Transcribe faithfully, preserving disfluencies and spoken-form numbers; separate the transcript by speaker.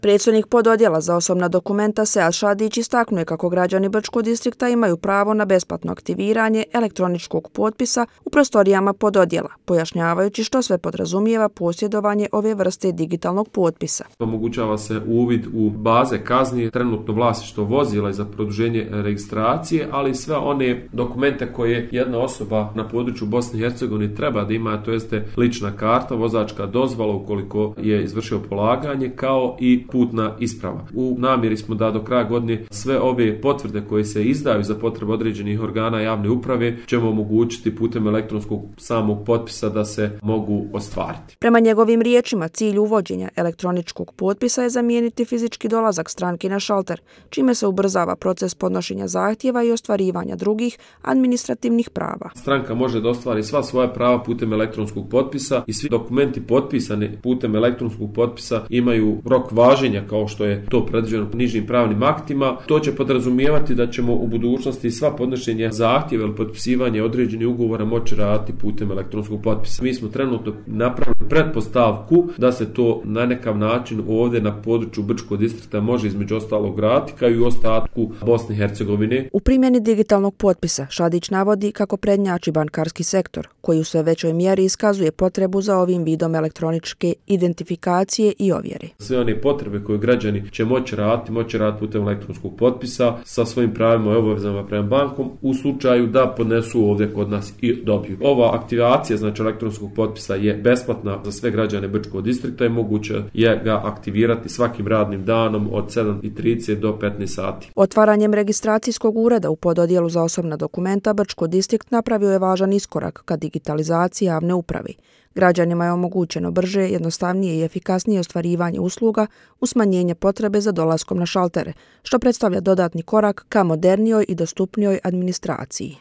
Speaker 1: Predstojnik pododjela za osobna dokumenta Sead Šadić istaknuje kako građani Brčkog distrikta imaju pravo na besplatno aktiviranje elektroničkog potpisa u prostorijama pododjela, pojašnjavajući što sve podrazumijeva posjedovanje ove vrste digitalnog potpisa.
Speaker 2: Omogućava se uvid u baze kazni, trenutno vlasništvo vozila i za produženje registracije, ali sve one dokumente koje jedna osoba na području Bosne i Hercegovine treba da ima, to jeste lična karta, vozačka dozvola ukoliko je izvršio polaganje, kao i putna isprava. U namjeri smo da do kraja godine sve ove potvrde koje se izdaju za potrebe određenih organa javne uprave ćemo omogućiti putem elektronskog samog potpisa da se mogu ostvariti.
Speaker 1: Prema njegovim riječima, cilj uvođenja elektroničkog potpisa je zamijeniti fizički dolazak stranki na šalter, čime se ubrzava proces podnošenja zahtjeva i ostvarivanja drugih administrativnih prava.
Speaker 2: Stranka može da ostvari sva svoja prava putem elektronskog potpisa i svi dokumenti potpisani putem elektronskog potpisa imaju rok važenja kao što je to predviđeno nižim pravnim aktima. To će podrazumijevati da ćemo u budućnosti sva podnošenja zahtjeva ili potpisivanje određenih ugovora moći raditi putem elektronskog potpisa. Mi smo trenutno napravili pretpostavku da se to na nekav način ovdje na području Brčkog distrikta može između ostalog raditi kao i u ostatku Bosne i Hercegovine.
Speaker 1: U primjeni digitalnog potpisa Šadić navodi kako prednjači bankarski sektor, koji u sve većoj mjeri iskazuje potrebu za ovim vidom elektroničke identifikacije i ovjere.
Speaker 2: Sve one potrebe koje građani će moći raditi, moći raditi putem elektronskog potpisa sa svojim pravima i obavezama prema bankom u slučaju da podnesu ovdje kod nas i dobiju. Ova aktivacija, znači elektronskog potpisa, je besplatna za sve građane Brčkog distrikta i moguće je ga aktivirati svakim radnim danom od sedam i trideset do petnaest sati.
Speaker 1: Otvaranjem registracijskog ureda u pododjelu za osobna dokumenta Brčko distrikt napravio je važan iskorak ka digitalizaciji javne uprave. Građanima je omogućeno brže, jednostavnije i efikasnije ostvarivanje usluga uz smanjenje potrebe za dolaskom na šaltere, što predstavlja dodatni korak ka modernijoj i dostupnijoj administraciji.